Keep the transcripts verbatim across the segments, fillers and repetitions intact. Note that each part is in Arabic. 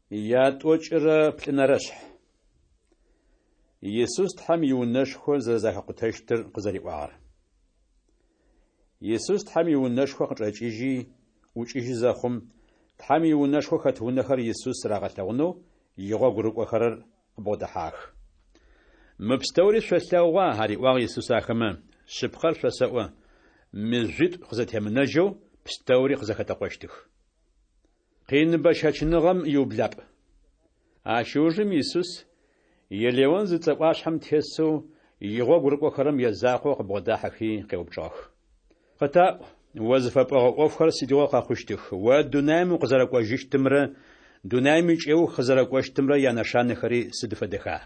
ياتوچر بلنرش يسوس تحم يونشخو زرزاخ قتشتر قزري وار يسوس تحم يونشخو قچيجي وچيجي زخم تحم يونشخو خطونخر يسوس راغتاونو يغو غروق وخرر بودحاخ مبستوري شسلاوا هاري واغ يسوس اخما شبخر شسوا مزيد خزتمنجو بستوري خزخطقشتخ قين بشاچنغم يوبلاب اشوجم يسوس يليون زتصقاشحم تيسو يغو غرقو خرم يزاقو قبوداحخي قيوبچاخ قتا وظيفه اوفخر سيدو قاخوشتخ ودنايم قزرقو جشتمره دنايم چيو خزرقوشتمره يانشان خري سدفدخا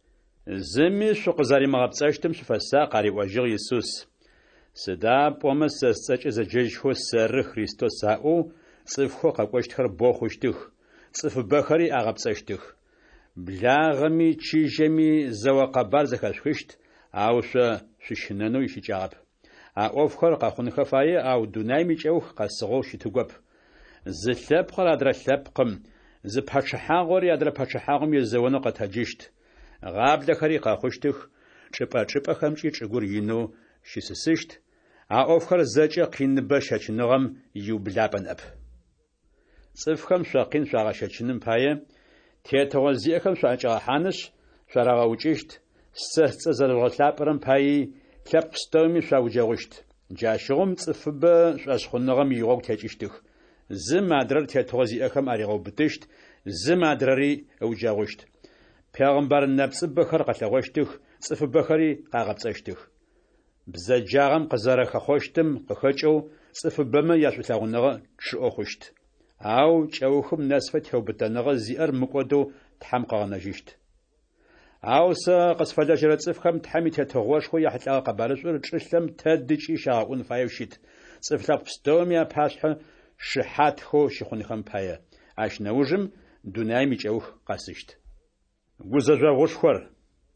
زمي شو قزاري مغبصاشتم شفسا قاري واجيغ يسوس سدا بومس سچ زجيجخو سر خريستوس ساو صفخو قاقوشتخر بوخوشتخ صف بخري اغبصاشتخ بلاغمي تشيجمي زوقبار زخشخشت اوش ششننو يشيجاب اوفخر قاخون خفاي او دونايمي چوخ قاسغو شتوغب زلب خرادر لبقم ز پاچحاغور يادر پاچحاغم يزونو قتاجشت غاب دخري قاخوشتخ چپا چپا خمچي چغور ينو شيسسشت اوفخر زچ قينبه شچنغم يوبلابن اب صفخم شاقين شاغشچنم پاي تيتوزيخم شاچا حانش شراغوچشت سهص زرغلابرم پاي كلبستومي شاوجاغشت جاشغم صفب شاشخنغم يغوك تاچشتخ زمادرر تيتوزيخم اريغو بتشت زمادرري اوجاغشت پیغمبر نفس بخر قتلغشتخ صف بخري قاغبصشتخ بزجاغم قزرخ خوشتم قخچو صف بما ياشوتاغنغ چوخشت او چوخم نسفت هوبتنغ زير مقودو تحم قانجشت او س قصفدا جرصف خم تحمي تتغوش خو يحتلا قبارسور چشلم تدچي شاون فايوشت صفلاب ستوميا پاشح شحات خو شخون خم پايا اش نوجم دوناي ميچوخ قاسشت گوزجا غوشخور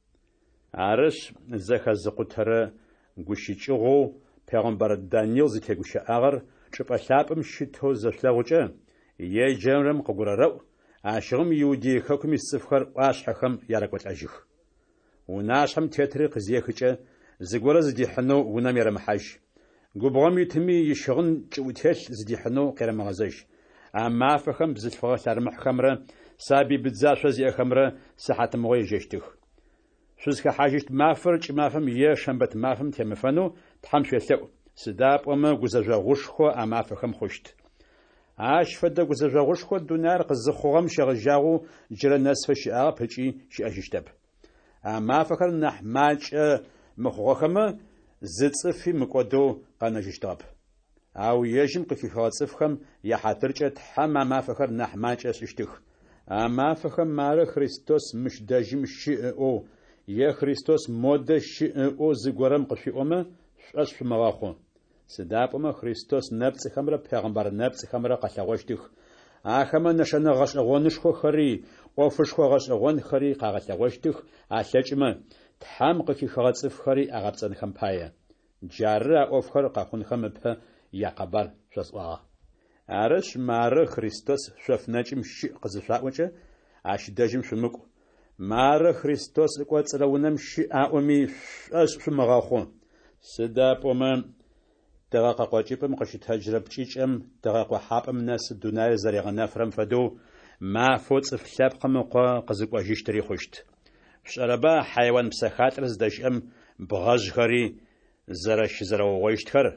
عرش زخز قطره گوشيچغو پیغمبر دانيل زتگوش اگر چپلابم شتو زشلاغوچه يه جمرم قغررو اشغم يودي خكم السفخر واشحخم يارقوتاجخ وناشم تيتريق زيخچه زغورز ديحنو ونامير محاج غوبغم يتمي يشغن چوتل زديحنو قرمغزج اما فخم بزلفغلار محكمره سابي بتزاشو زي خمره صحت موي جشتخ شوزخ حاجت مافر چ مافم يه شنبت مافم تمفنو تحمشلو سداب وما گوزجا غوشخو اما فخم خوشت اش فدا گوزجا غوشخو دونار قزخوغم شغجاغو جرا نسفش ا پچي شاجشتب اما فخر نحماج مخوخم زصفي مقودو قنجشتاب او يجم قفي خاصفخم يحاترچ حما ما فخر نحماج ششتخ اما فخم مار خريستوس مش داجم شئو يا خريستوس مود شئو زغورم قفيومه شاش مواخو سدابما خريستوس نبص خمره پیغمبر نبص خمره قلغوشتخ اخما نشنا غش غونشخو خري اوفشخو غش غون خري قاغلغوشتخ احلچما تحم قفي خاصف خري اغبصن خم پايه جاره اوفخر قخون خم په يقبر شسوا عرش مار خريستوس شفناچم شي قزفاوچه اش دجم شمق مار خريستوس قوصلونم شي اومي اش شمغاخو سدابما دغاقه قوچيپم قشي تجرب چيچم دغاقه حابم ناس دوناي زريغنا فرم فدو ما فوت فلاب قمقه قزقوا جشتري خوشت شربا حيوان بسخاطر زدشم بغاج خري زرش زرو ويشتخر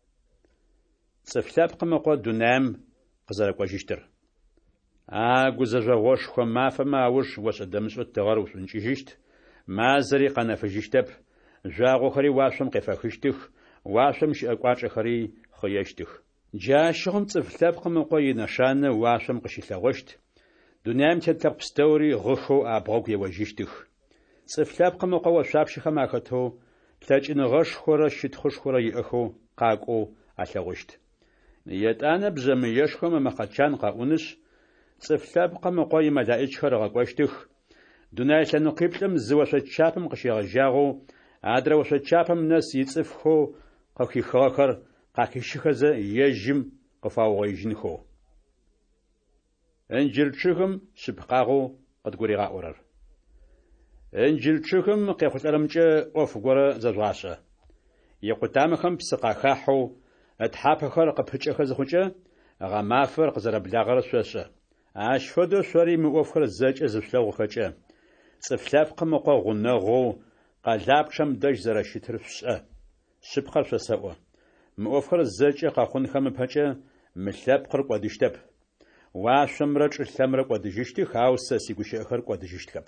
صفلاب قمقه دونام قزرقوا جشتر ا گوزجا غوش خو ما فما وش وش دمش تغار وشنجيشت ما زري قنا فجشتب جاغو خري واشم قفخشتخ واشم شقواچ خري خيشتخ جاشهم صفلاب قمقه ينشان واشم قشيلغشت دونام تلقب بستوري غخو ابغوك يوجشتخ صفلاب قمقه وشابش خماخته تلاچن غش خورا شتخش خورا يخو قاقو اثغشت يتانا بزم يشخم مخچان قاونش صفلاب قمقه يمدائج خرا قوشتخ دوناي لنو قبلم زوشه چاپم قشيغ جاغو ادرا وشه چاپم نس يصفخو قخي خاخر قاكشخزه يجم قفاو يجنخو انجلتشهم شبقاغو قد قريغا أورر انجلتشهم قيخوتلمجة أوفقورة زجواشة يقوتامخم بسقاخاحو اتحابخر قبهجخ زخوجة غمافر قزربلاغر سوشة اشفدو سوري مؤفخر زج زفلغو خجة صفلاف قمقو غنغو قلابشم دج زرشتر فشأ شبخر فسأو مؤفخر زج قاخون خم بهجة ملاب قرق ودشتب واشمرج الثمرق ودجشتي خاوس سيقوشيخر ودجشتكب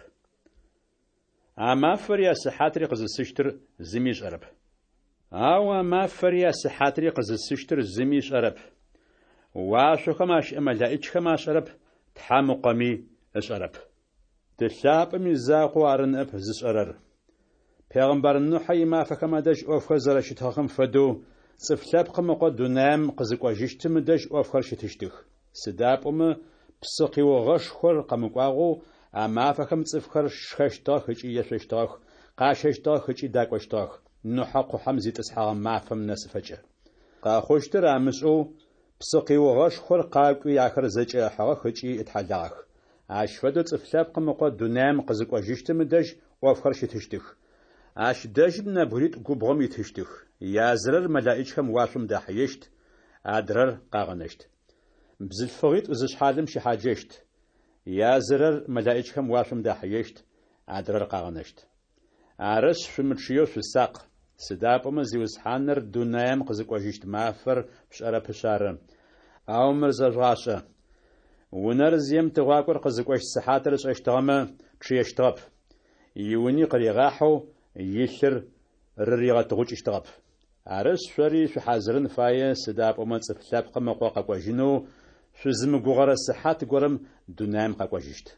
امافر يا سحاتري قزسشتر زميش عرب أو مافر يا سحاتري قزسشتر زميش عرب واشو خماش ملائج خماش عرب تحامو قمي اش عرب تلاب من زاقو عرن اب زش عرر پیغمبر نوحي ما فكما دج اوفخر زرشتاخم فدو صفلاب قمقو دونام قزقوا جشتم دج اوفخر شتشتخ سداب ام بسقي وغشخر قمقواغو اما فكم صفخر شخشتاخ هجي يششتاخ قاششتاخ هجي داقوشتاخ نحق حمزي تسحا ما فم نسفجه قاخوشتر امسو بسقي وغشخر قاقو ياخر زجه حق هجي اتحلاخ اش فدو صفلاب قمقو دونام قزقوا جشتم دج اوفخر شتشتخ اش دج نبريت غوبغم يتشتخ يازرر ملائكهم واشم دحيشت ادرر قاغنشت بزلفغيت ازش حالم شي حاجشت يازرر ملائكهم واشم دحيشت ادرر قاغنشت عرش في متشيو في الساق سدابم زيوس حانر دونايم قزقوجشت مافر بشاره بشاره او مرزغاشه ونرزيم تغاقر قزقوش سحاتر اشتغم تشيشتغب يوني قريغاحو يشر رريغا تغوش اشتغب عرش شوري في حازرن فايه سدابم صفلاب قمقوا قاقوجنو في زمقوغر السحات قرم دونايم قاقوجشت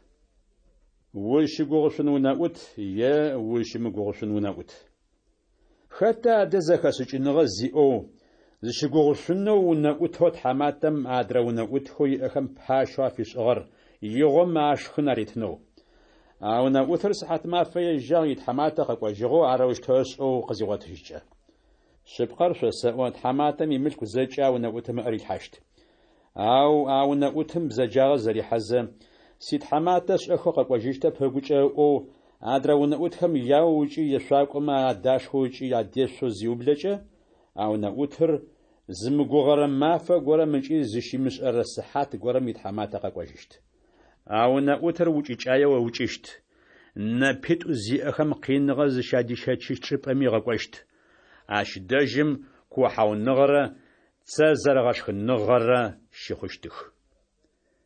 وش يقولون وناوت يا وش مقولون وناوت حتى دزخ سجنغ زيو زش يقولون وناوت هات حماتم عدرا وناوت خوي أخم بحاشوا في شغر يوم عش خناريتنو أو ناوت رسحت ما في جاي حماتا قوا جغو عروش توس أو قزيوات هجة شبقر شسوات حماتم يملك زجا وناوت مأري الحشت أو أو ناوتم زجاغ زري حزم سيد حماتش أخو قواجيشتا بهجوجا أو عدراونا أوتهم ياوجي يشاق ما داش خوجي ياديشو زيوبلجا أو نأوتر زمجوغر ما فجورا منجي زشي مش الرسحات جورا ميت حماتا قواجيشت أو نأوتر وجي جايا ووجيشت نبيت زي أخم قين غز شادي شاتشيش بأمي قواجيشت عش داجم كوحاو النغرة تسازر غشخ النغرة شيخوشتخ